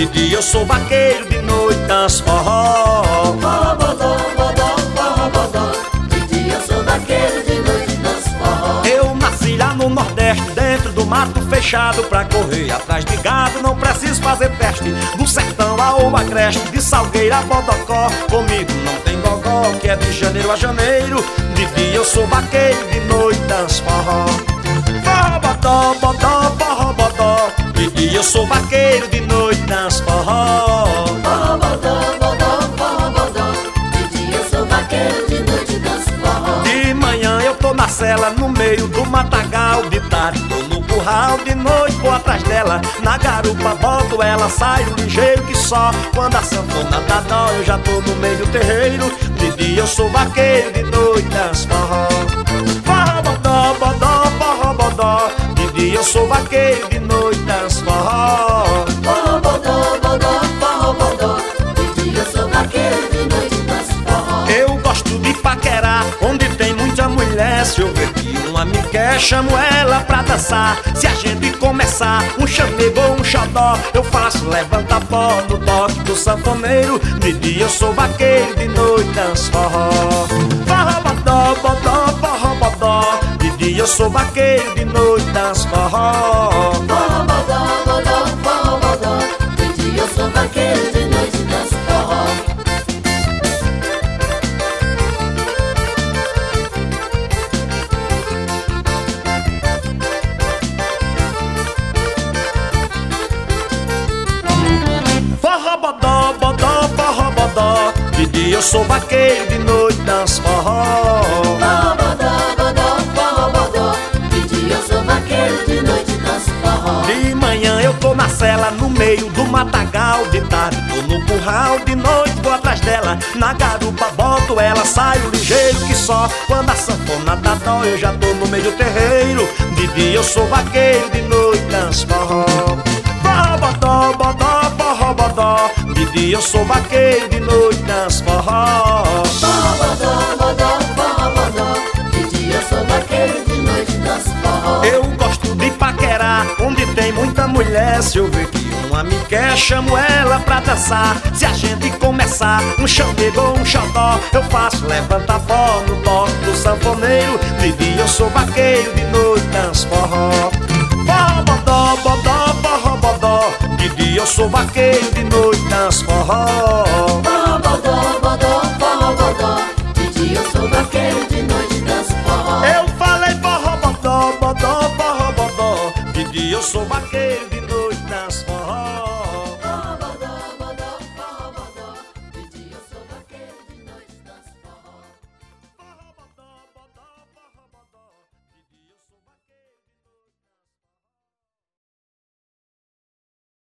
De dia eu sou vaqueiro, de noite danço forró. Forró bodó, bodó, forró bodó. De dia eu sou vaqueiro, de noite danço forró. Eu nasci lá no Nordeste, dentro do mato fechado. Pra correr atrás de gado não preciso fazer teste. Do sertão ao agreste, de Salgueiro a Bodocó. Comigo não tem gogó, que é de janeiro a janeiro. De dia eu sou vaqueiro, de noite danço forró. Forró bodó, bodó, forró bodó. De dia eu sou vaqueiro, de noite danço forró. Forró bodó, bodó, forró bodó. De dia eu sou vaqueiro, de noite danço forró. De manhã eu tô na cela, no meio do matagal. De tarde tô no curral, de noite vou atrás dela. Na garupa boto ela, saio ligeiro que só. Quando a sanfona dá dó, eu já tô no meio do terreiro. De dia eu sou vaqueiro, de noite danço forró. Forró bodó, bodó, forró bodó. De dia eu sou vaqueiro, de noite danço forró. Forró bodó, bodó, forró bodó. De dia eu sou vaqueiro, de noite danço forró. Eu gosto de paquerar, onde tem muita mulher. Se eu ver que uma me quer, chamo ela pra dançar. Se a gente começar um chamego ou um xodó, eu faço levanta pó no toque do sanfoneiro. De dia eu sou vaqueiro, de noite danço forró. Forró bodó, bodó, forró bodó. De dia eu sou vaqueiro, de noite danço forró. Forró bodó, bodó, forró bodó. De dia eu sou vaqueiro, de noite danço forró. Forró bodó, bodó, forró bodó. De dia eu sou vaqueiro, de noite danço forró. Forró bodó, bodó, forró bodó. De dia eu sou vaqueiro, de noite danço forró. De manhã eu tô na cela, no meio do matagal. De tarde tô no curral, de noite vou atrás dela. Na garupa boto ela, saio ligeiro que só. Quando a sanfona dá dó, eu já tô no meio do terreiro. De dia eu sou vaqueiro, de noite danço forró. Forró bodó, bodó, forró bodó. De dia eu sou vaqueiro, de noite danço forró. Forró bodó, bodó, forró bodó. De dia eu sou vaqueiro, de noite danço forró. Eu gosto de paquerar, onde tem muita mulher. Se eu ver que uma me quer, chamo ela pra dançar. Se a gente começar um chamego ou um xodó, eu faço levanta pó no toque do sanfoneiro. De dia eu sou vaqueiro, de noite danço forró. Forró bodó, bodó, forró bodó. De dia eu sou vaqueiro, de noite danço forró.